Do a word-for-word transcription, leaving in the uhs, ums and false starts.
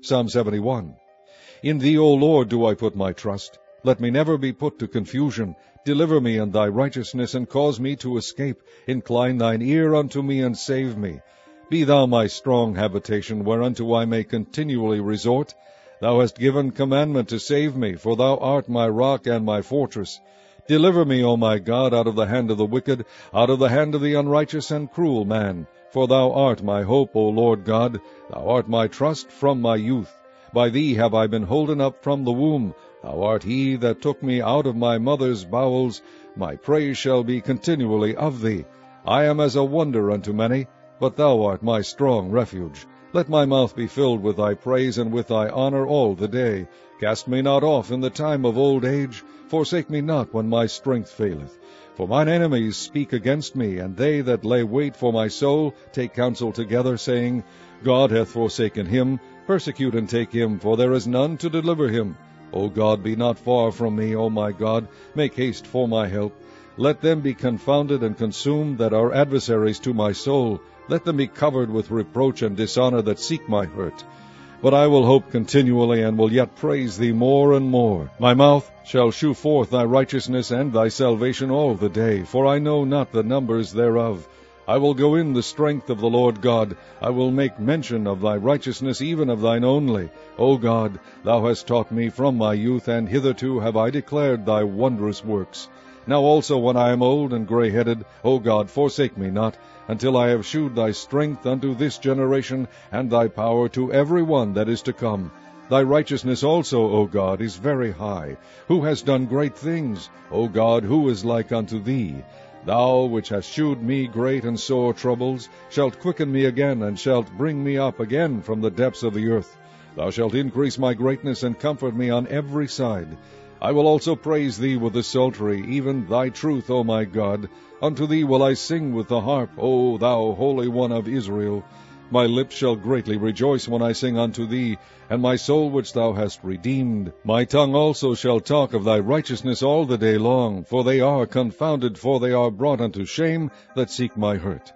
Psalm seventy-one. In thee, O Lord, do I put my trust. Let me never be put to confusion. Deliver me in thy righteousness, and cause me to escape. Incline thine ear unto me, and save me. Be thou my strong habitation, whereunto I may continually resort. Thou hast given commandment to save me, for thou art my rock and my fortress. Deliver me, O my God, out of the hand of the wicked, out of the hand of the unrighteous and cruel man. For thou art my hope, O Lord God. Thou art my trust from my youth. By thee have I been holden up from the womb. Thou art he that took me out of my mother's bowels. My praise shall be continually of thee. I am as a wonder unto many, but thou art my strong refuge. Let my mouth be filled with thy praise and with thy honor all the day. Cast me not off in the time of old age. Forsake me not when my strength faileth. For mine enemies speak against me, and they that lay wait for my soul take counsel together, saying, God hath forsaken him. Persecute and take him, for there is none to deliver him. O God, be not far from me, O my God. Make haste for my help. Let them be confounded and consumed that are adversaries to my soul. Let them be covered with reproach and dishonor that seek my hurt. But I will hope continually, and will yet praise thee more and more. My mouth shall shew forth thy righteousness and thy salvation all the day, for I know not the numbers thereof. I will go in the strength of the Lord God. I will make mention of thy righteousness, even of thine only. O God, thou hast taught me from my youth, and hitherto have I declared thy wondrous works. Now also when I am old and grey-headed, O God, forsake me not, until I have shewed thy strength unto this generation, and thy power to every one that is to come. Thy righteousness also, O God, is very high. Who has done great things? O God, who is like unto thee? Thou, which hast shewed me great and sore troubles, shalt quicken me again, and shalt bring me up again from the depths of the earth. Thou shalt increase my greatness, and comfort me on every side. I will also praise thee with the psaltery, even thy truth, O my God. Unto thee will I sing with the harp, O thou Holy One of Israel. My lips shall greatly rejoice when I sing unto thee, and my soul which thou hast redeemed. My tongue also shall talk of thy righteousness all the day long, for they are confounded, for they are brought unto shame that seek my hurt.